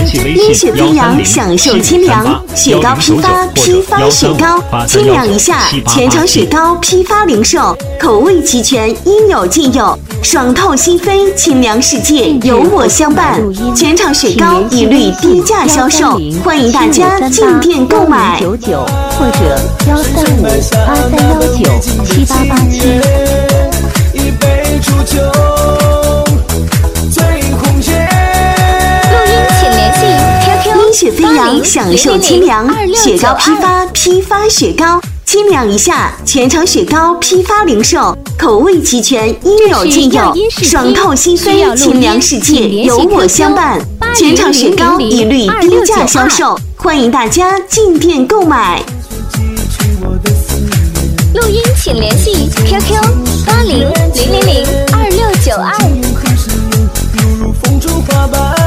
冰雪飞扬，享受清凉。雪糕批发雪糕，清凉一下。全场雪糕批发零售，口味齐全，应有尽有。爽透心扉，清凉世界有我相伴。全场雪糕一律低价销售，欢迎大家进店购买。 或者13583197887。 一杯煮酒，醉红颜。 录音请联系 QQ 冰雪飞扬，享受清凉。雪糕批发雪糕，清凉一下。全场雪糕批发零售，口味齐全，应有尽有。爽透心扉，清凉世界有我相伴。全场雪糕一律低价销售，欢迎大家进店购买。 录音请联系 QQ 8000026992。 犹如风中花瓣。